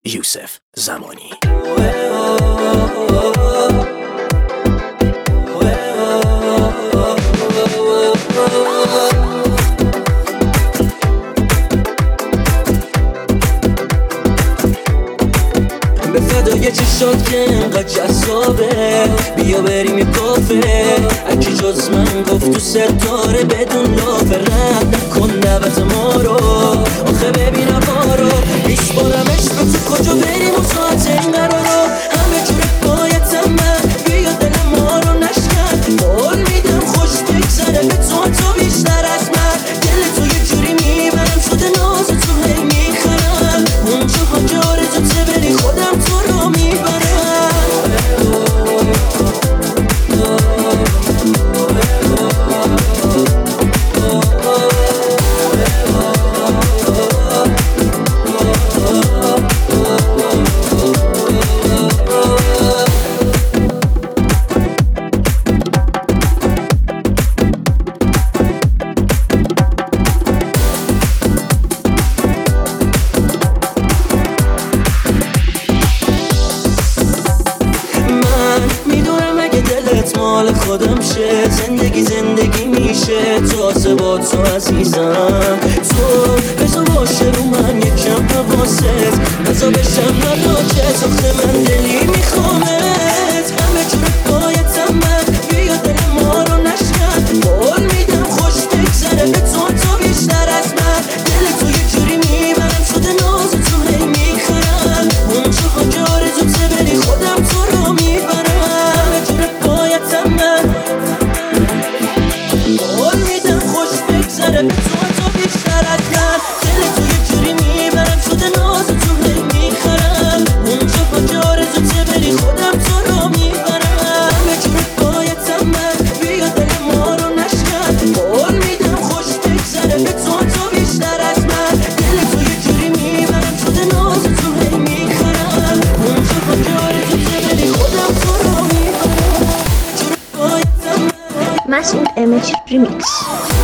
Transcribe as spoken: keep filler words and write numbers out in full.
یوسف زمانی. به فدای چشات که انقدر جذابه، بیا بریم یه کافه. اکی جز من گفت تو ستاره بدون لافه رد نکن دعوت ما رو. آخه ببینم ما رو بیست بارم عشق تو کجا بریم و ساعت این قرارو. همه جوره بایدم من بیا دل ما رو نشکن. قول میدم خوش بگذره به تو تو بیشتر از من. دل تو یه جوری میبرم شده ناز تو هی میخرم. اونجا ها که آرزو ته بری خودم تو رو میبرم. مال خودم شه، زندگی زندگی میشه تازه با تو عزیزم. تو بذار باشه رو من یکم حواست، بذار بشم نداجت. آخه من دلی میخوامت، همه جوره بایدم من بیا دل ما رو نشکن. قول میدم خوش بگذره به تو تو بیشتر از من. دل تو یه جوری میبرم شده ناز تو هی میخرم. اونجا ها که آرزو ته بری خودم تو رو میبرم. قول میدم خوش بگذره به تو تو بیشتر از من. دل تو یه جوری میبرم شده ناز تو هی میخرم. اونجا با که آرزو ته بری خودم تو رو میبرم. همه جوره بایدم من بیا دل ما رو نشکن. قول میدم خوش بگذره به تو تو بیشتر از من. دل تو یه جوری میبرم شده ناز تو هی میخرم. اونجا با که آرزو ته بری خودم تو رو میبرم. مسعود ایمیج ریمیکس.